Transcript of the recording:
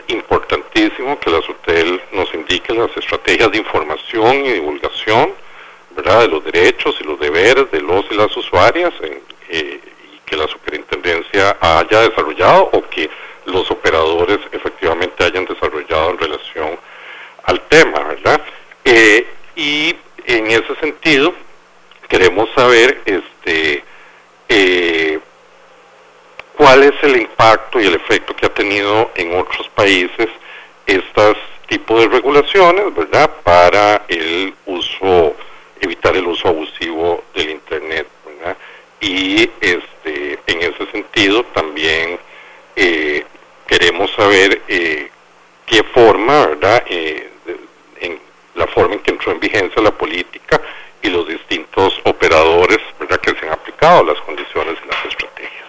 importantísimo que la SUTEL nos indique las estrategias de información y divulgación, ¿verdad?, de los derechos y los deberes de los y las usuarias, y que la superintendencia haya desarrollado o que los operadores efectivamente hayan desarrollado en relación al tema, ¿verdad? Y en ese sentido queremos saber cuál es el impacto y el efecto que ha tenido en otros países estos tipos de regulaciones, ¿verdad?, para el uso, evitar el uso abusivo del Internet, ¿verdad? Y en ese sentido también queremos saber qué forma, ¿verdad?, en la forma en que entró en vigencia la política y los distintos operadores, ¿verdad?, que se han aplicado las condiciones y las estrategias.